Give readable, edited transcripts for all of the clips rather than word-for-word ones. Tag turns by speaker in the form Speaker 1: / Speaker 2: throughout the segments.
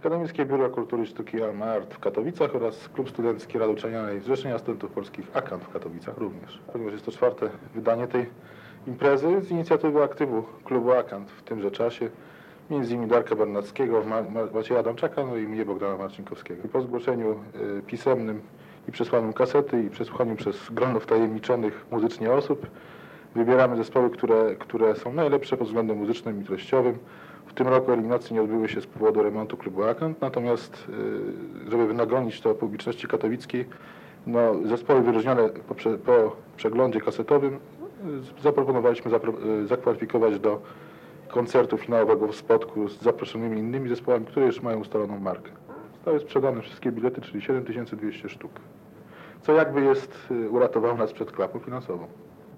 Speaker 1: Akademickie Biuro Kultury i Sztuki Alma Art w Katowicach oraz Klub Studencki Rady Uczelnianej Zrzeszenia Studentów Polskich AKANT w Katowicach również. Ponieważ jest to 4. wydanie tej imprezy z inicjatywy aktywu klubu AKANT w tymże czasie, między innymi Darka Bernackiego, Macieja Adamczaka, no i mnie, Bogdana Marcinkowskiego. I po zgłoszeniu pisemnym i przesłaniu kasety i przesłuchaniu przez grono wtajemniczonych muzycznie osób wybieramy zespoły, które są najlepsze pod względem muzycznym i treściowym. W tym roku eliminacje nie odbyły się z powodu remontu klubu AKANT, natomiast żeby wynagrodzić to publiczności katowickiej, no, zespoły wyróżnione po przeglądzie kasetowym zaproponowaliśmy zakwalifikować do koncertu finałowego w Spodku z zaproszonymi innymi zespołami, które już mają ustaloną markę. Zostały sprzedane wszystkie bilety, czyli 7200 sztuk, co jakby uratowało nas przed klapą finansową.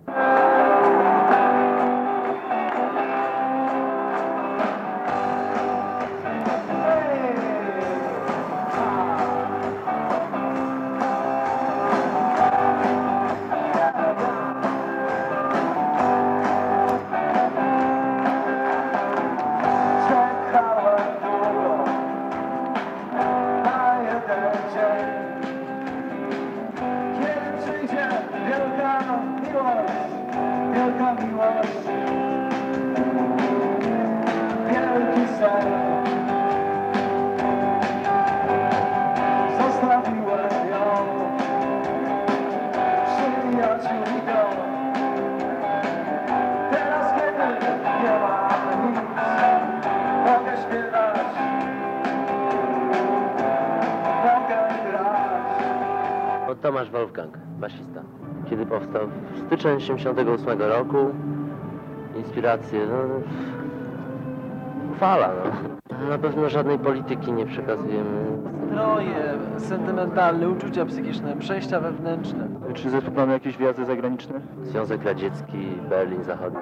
Speaker 2: Tomasz Wolfgang, basista. Kiedy powstał? W styczeń 1978 roku. Inspiracje, fala, Na pewno żadnej polityki nie przekazujemy.
Speaker 3: Stroje sentymentalne, uczucia psychiczne, przejścia wewnętrzne.
Speaker 4: Czy zespół mamy jakieś wyjazdy zagraniczne?
Speaker 2: Związek Radziecki, Berlin Zachodni.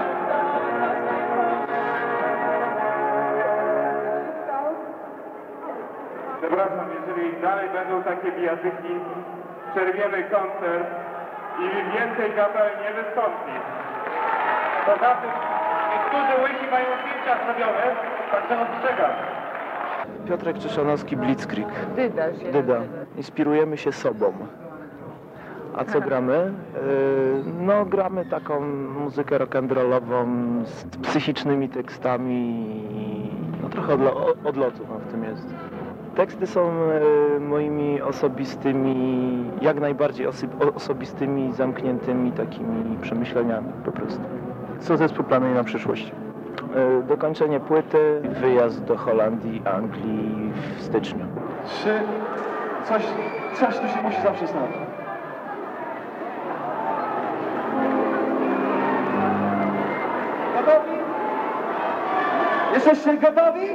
Speaker 5: Przepraszam, jeżeli dalej będą takie bijatyki, przerwiemy koncert i więcej kapel nie wystąpi. Poza tym niektórzy łysi mają zdjęcia zrobione, także ostrzegam.
Speaker 4: Piotrek Czyszanowski, Blitzkrieg.
Speaker 6: Dyda.
Speaker 4: Dyda. Inspirujemy się sobą. A co gramy? No, gramy taką muzykę rock'n'rollową z psychicznymi tekstami. No, trochę odlotu w tym jest. Teksty są moimi osobistymi, jak najbardziej osobistymi, zamkniętymi takimi przemyśleniami po prostu. Co zespół planuje na przyszłość? Dokończenie płyty, wyjazd do Holandii, Anglii w styczniu.
Speaker 7: Czy coś tu się musi zawsze stać? Gotowi? Jesteście gotowi?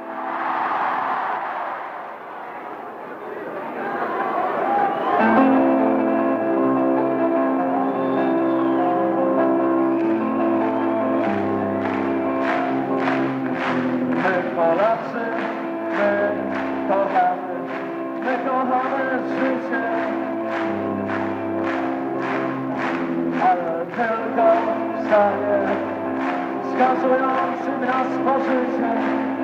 Speaker 7: Polacy, my kochamy życie, ale tylko w stanie skazującym nas pożycie.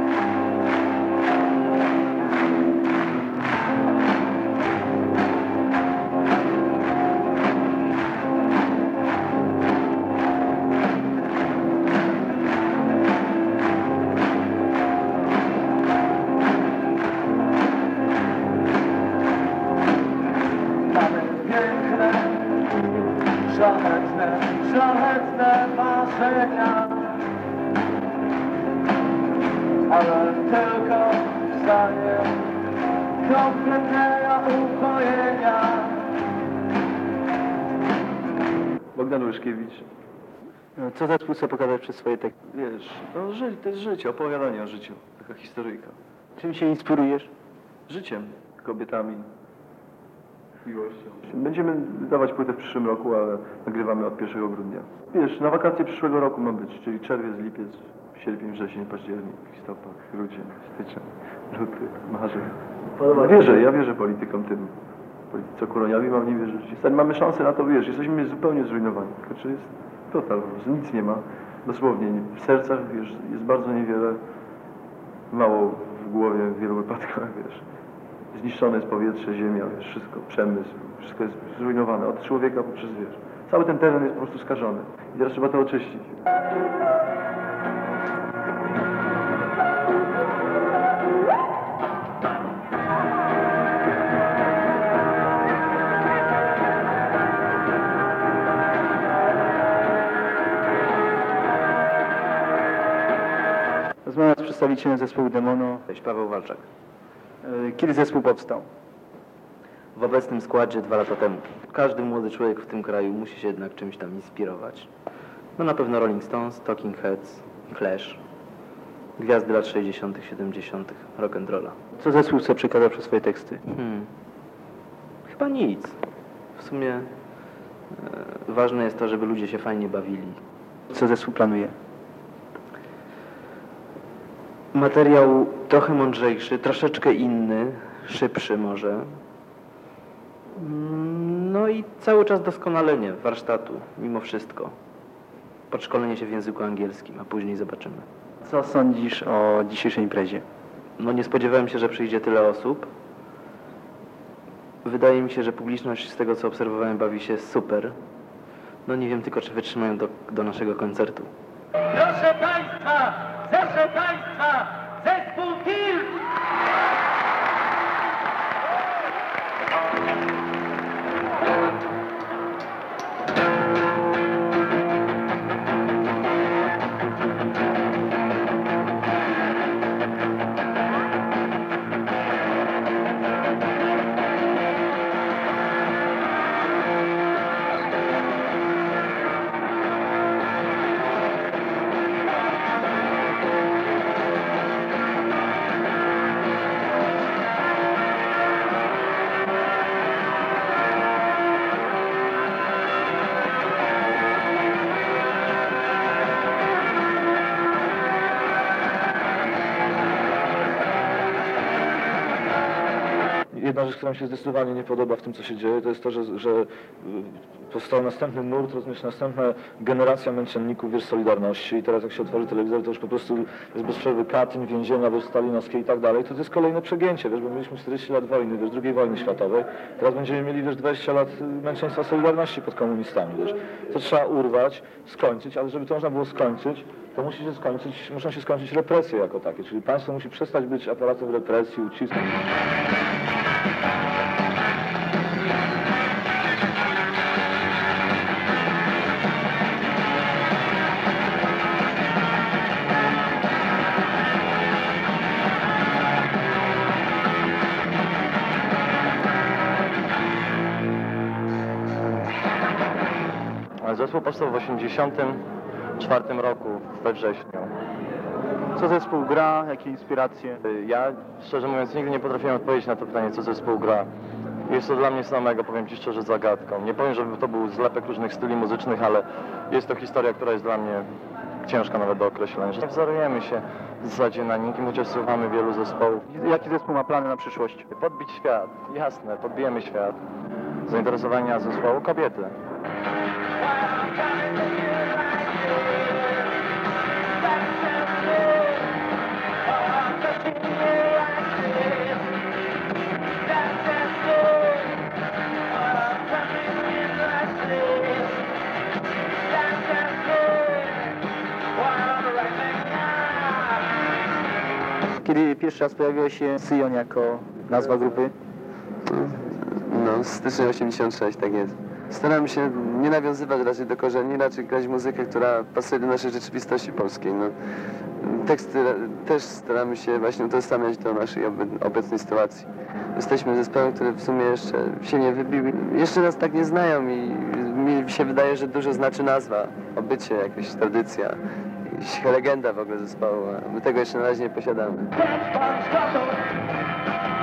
Speaker 7: Szlachetne marzenia, ale tylko w stanie kompletnego upojenia.
Speaker 4: Bogdan Łyszkiewicz. Co zespół chce pokazać przez swoje teksty?
Speaker 7: Wiesz, to jest życie, opowiadanie o życiu, taka historyjka.
Speaker 4: Czym się inspirujesz?
Speaker 7: Życiem, kobietami, miłością. Będziemy wydawać płytę w przyszłym roku, ale nagrywamy od 1 grudnia. Wiesz, na wakacje przyszłego roku ma być, czyli czerwiec, lipiec, sierpień, wrzesień, październik, listopad, grudzień, styczeń, luty, marzec. Ja wierzę politykom tym. Co Kuroniowi mam nie wierzyć. Mamy szansę na to, wiesz, jesteśmy zupełnie zrujnowani. Znaczy jest total, po prostu nic nie ma. Dosłownie, w sercach, wiesz, jest bardzo niewiele, mało w głowie w wielu wypadkach, wiesz. Zniszczone jest powietrze, ziemia, wiesz, wszystko, przemysł, wszystko jest zrujnowane, od człowieka poprzez, wiesz. Cały ten teren jest po prostu skażony i teraz trzeba to oczyścić.
Speaker 6: Rozmawiam z przedstawicielem zespołu Demono.
Speaker 8: Cześć, Paweł Walczak.
Speaker 6: Kiedy zespół powstał?
Speaker 8: W obecnym składzie 2 lata temu. Każdy młody człowiek w tym kraju musi się jednak czymś tam inspirować. No na pewno Rolling Stones, Talking Heads, Clash, gwiazdy lat 60., 70., rock'n'rolla.
Speaker 6: Co zespół chce przekazać przez swoje teksty?
Speaker 8: Chyba nic. W sumie ważne jest to, żeby ludzie się fajnie bawili.
Speaker 6: Co zespół planuje?
Speaker 8: Materiał trochę mądrzejszy, troszeczkę inny, szybszy może. No i cały czas doskonalenie warsztatu, mimo wszystko. Podszkolenie się w języku angielskim, a później zobaczymy.
Speaker 6: Co sądzisz o dzisiejszej imprezie?
Speaker 8: No nie spodziewałem się, że przyjdzie tyle osób. Wydaje mi się, że publiczność z tego, co obserwowałem, bawi się super. No nie wiem tylko, czy wytrzymają do naszego koncertu.
Speaker 9: Proszę Państwa, zespół Tilt!
Speaker 1: Jedna rzecz, która mi się zdecydowanie nie podoba w tym, co się dzieje, to jest to, że powstał następny nurt, rozumiesz, następna generacja męczenników, wiesz, Solidarności i teraz jak się otworzy telewizor, to już po prostu jest bez przerwy Katyń, więzienia, wiesz, stalinowskie i tak dalej, to jest kolejne przegięcie, wiesz, bo mieliśmy 40 lat wojny, wiesz, II wojny światowej, teraz będziemy mieli, wiesz, 20 lat męczeństwa Solidarności pod komunistami, wiesz. To trzeba urwać, skończyć, ale żeby to można było skończyć, to muszą się skończyć represje jako takie, czyli państwo musi przestać być aparatem represji, ucisku. Zespół powstał w 1984 roku, we wrześniu.
Speaker 6: Co zespół gra? Jakie inspiracje?
Speaker 1: Ja, szczerze mówiąc, nigdy nie potrafiłem odpowiedzieć na to pytanie, co zespół gra. Jest to dla mnie samego, powiem Ci szczerze, zagadką. Nie powiem, żeby to był zlepek różnych styli muzycznych, ale jest to historia, która jest dla mnie ciężka nawet do określenia. Nie wzorujemy się w zasadzie na nikim, chociaż słuchamy wielu zespołów.
Speaker 6: Jaki zespół ma plany na przyszłość?
Speaker 1: Podbić świat, jasne, podbijemy świat. Zainteresowania zespołu kobiety.
Speaker 6: Kiedy pierwszy raz pojawiła się Syjon jako nazwa grupy?
Speaker 10: No, styczeń 86, tak jest. Staramy się nie nawiązywać raczej do korzeni, raczej grać muzykę, która pasuje do naszej rzeczywistości polskiej. No, teksty też staramy się właśnie utożsamiać do naszej obecnej sytuacji. Jesteśmy zespołem, który w sumie jeszcze się nie wybił. Jeszcze nas tak nie znają i mi się wydaje, że dużo znaczy nazwa, obycie, jakaś tradycja, jakaś legenda w ogóle zespołu, a my tego jeszcze na razie nie posiadamy.